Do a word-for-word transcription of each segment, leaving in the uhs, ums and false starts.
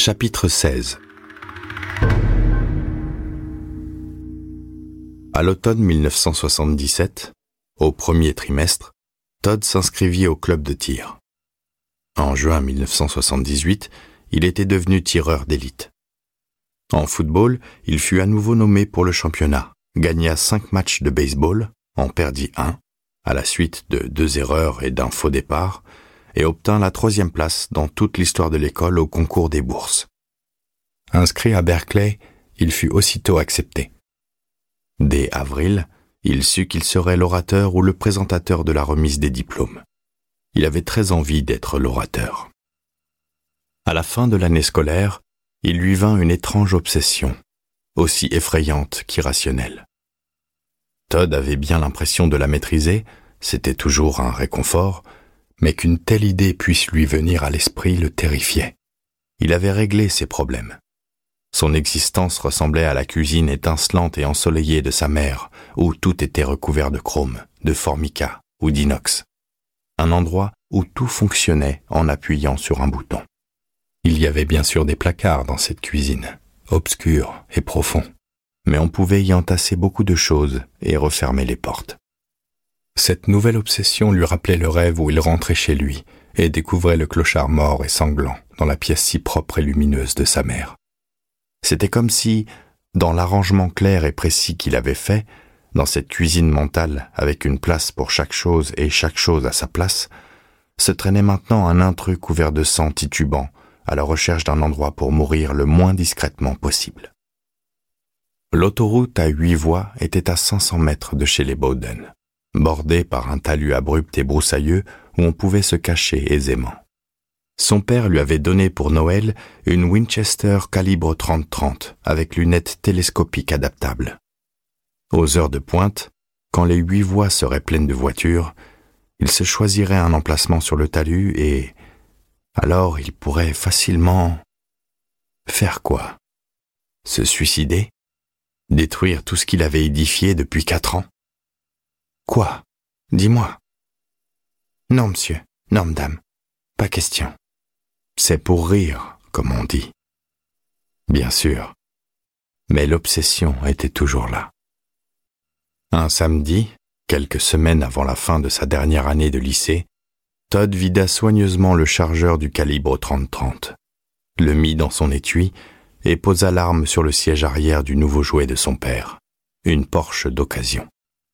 Chapitre seize. À l'automne mille neuf cent soixante-dix-sept, au premier trimestre, Todd s'inscrivit au club de tir. En juin mille neuf cent soixante-dix-huit, il était devenu tireur d'élite. En football, il fut à nouveau nommé pour le championnat, gagna cinq matchs de baseball, en perdit un, à la suite de deux erreurs et d'un faux départ, et obtint la troisième place dans toute l'histoire de l'école au concours des bourses. Inscrit à Berkeley, il fut aussitôt accepté. Dès avril, il sut qu'il serait l'orateur ou le présentateur de la remise des diplômes. Il avait très envie d'être l'orateur. À la fin de l'année scolaire, il lui vint une étrange obsession, aussi effrayante qu'irrationnelle. Todd avait bien l'impression de la maîtriser, c'était toujours un réconfort, mais qu'une telle idée puisse lui venir à l'esprit le terrifiait. Il avait réglé ses problèmes. Son existence ressemblait à la cuisine étincelante et ensoleillée de sa mère, où tout était recouvert de chrome, de formica ou d'inox. Un endroit où tout fonctionnait en appuyant sur un bouton. Il y avait bien sûr des placards dans cette cuisine, obscurs et profonds, mais on pouvait y entasser beaucoup de choses et refermer les portes. Cette nouvelle obsession lui rappelait le rêve où il rentrait chez lui et découvrait le clochard mort et sanglant dans la pièce si propre et lumineuse de sa mère. C'était comme si, dans l'arrangement clair et précis qu'il avait fait, dans cette cuisine mentale avec une place pour chaque chose et chaque chose à sa place, se traînait maintenant un intrus couvert de sang titubant à la recherche d'un endroit pour mourir le moins discrètement possible. L'autoroute à huit voies était à cinq cents mètres de chez les Bowden, bordée par un talus abrupt et broussailleux où on pouvait se cacher aisément. Son père lui avait donné pour Noël une Winchester calibre trente trente avec lunettes télescopiques adaptables. Aux heures de pointe, quand les huit voies seraient pleines de voitures, il se choisirait un emplacement sur le talus et alors il pourrait facilement... Faire quoi? Se suicider? Détruire tout ce qu'il avait édifié depuis quatre ans? Quoi? Dis-moi. Non, monsieur. Non, madame. Pas question. C'est pour rire, comme on dit. Bien sûr. Mais l'obsession était toujours là. Un samedi, quelques semaines avant la fin de sa dernière année de lycée, Todd vida soigneusement le chargeur du calibre trente trente, le mit dans son étui et posa l'arme sur le siège arrière du nouveau jouet de son père, une Porsche d'occasion.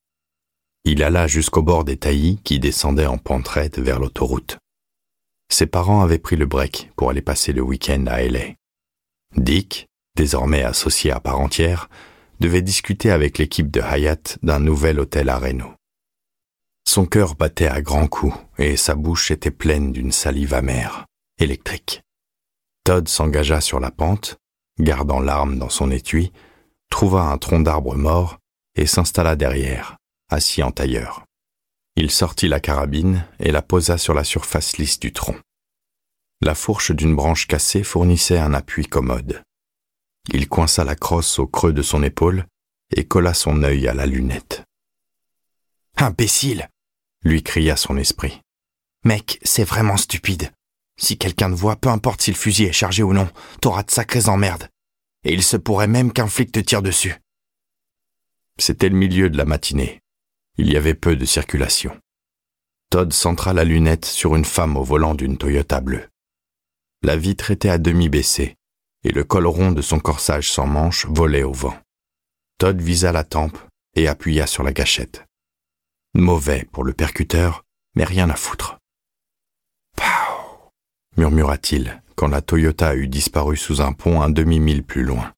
Il alla jusqu'au bord des taillis qui descendaient en pente raide vers l'autoroute. Ses parents avaient pris le break pour aller passer le week-end à L A. Dick, désormais associé à part entière, devait discuter avec l'équipe de Hyatt d'un nouvel hôtel à Reno. Son cœur battait à grands coups et sa bouche était pleine d'une salive amère, électrique. Todd s'engagea sur la pente, gardant l'arme dans son étui, trouva un tronc d'arbre mort et s'installa derrière, assis en tailleur. Il sortit la carabine et la posa sur la surface lisse du tronc. La fourche d'une branche cassée fournissait un appui commode. Il coinça la crosse au creux de son épaule et colla son œil à la lunette. « Imbécile !» lui cria son esprit. « Mec, c'est vraiment stupide. Si quelqu'un te voit, peu importe si le fusil est chargé ou non, t'auras de sacrées emmerdes. Et il se pourrait même qu'un flic te tire dessus. » C'était le milieu de la matinée. Il y avait peu de circulation. Todd centra la lunette sur une femme au volant d'une Toyota bleue. La vitre était à demi baissée, et le col rond de son corsage sans manches volait au vent. Todd visa la tempe et appuya sur la gâchette. Mauvais pour le percuteur, mais rien à foutre. « Pow !» murmura-t-il quand la Toyota eut disparu sous un pont un demi-mille plus loin.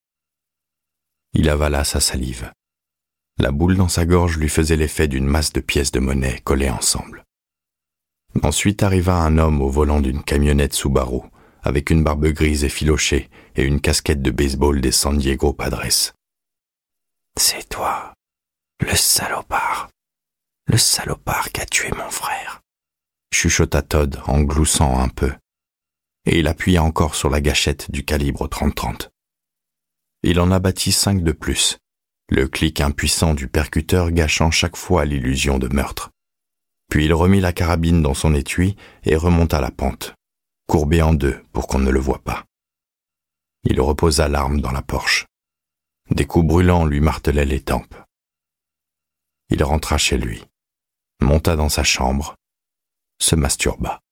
Il avala sa salive. La boule dans sa gorge lui faisait l'effet d'une masse de pièces de monnaie collées ensemble. Ensuite arriva un homme au volant d'une camionnette Subaru, avec une barbe grise effilochée et une casquette de baseball des San Diego Padres. « C'est toi, le salopard, le salopard qui a tué mon frère », chuchota Todd en gloussant un peu, et il appuya encore sur la gâchette du calibre trente trente. Il en abattit cinq de plus, le clic impuissant du percuteur gâchant chaque fois l'illusion de meurtre. Puis il remit la carabine dans son étui et remonta la pente, courbé en deux pour qu'on ne le voie pas. Il reposa l'arme dans la porche. Des coups brûlants lui martelaient les tempes. Il rentra chez lui, monta dans sa chambre, se masturba.